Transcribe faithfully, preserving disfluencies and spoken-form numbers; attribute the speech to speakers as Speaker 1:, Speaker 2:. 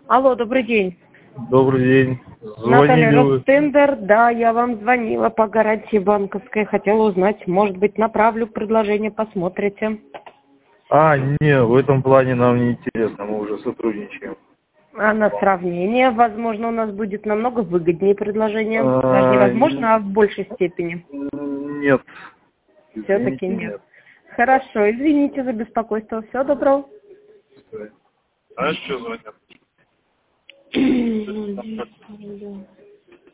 Speaker 1: Алло, добрый день.
Speaker 2: Добрый день.
Speaker 1: Наталья
Speaker 2: Звонили вы.
Speaker 1: Ростендер, да, я вам звонила по гарантии банковской. Хотела узнать, может быть, направлю предложение, посмотрите.
Speaker 2: А, не, в этом плане нам не интересно, мы уже сотрудничаем.
Speaker 1: А на сравнение, возможно, у нас будет намного выгоднее предложение. Даже
Speaker 2: А,
Speaker 1: невозможно, а в большей степени.
Speaker 2: Нет.
Speaker 1: Все-таки
Speaker 2: Извините,
Speaker 1: нет.
Speaker 2: нет.
Speaker 1: Хорошо, извините за беспокойство. Всего доброго.
Speaker 2: А что звонят?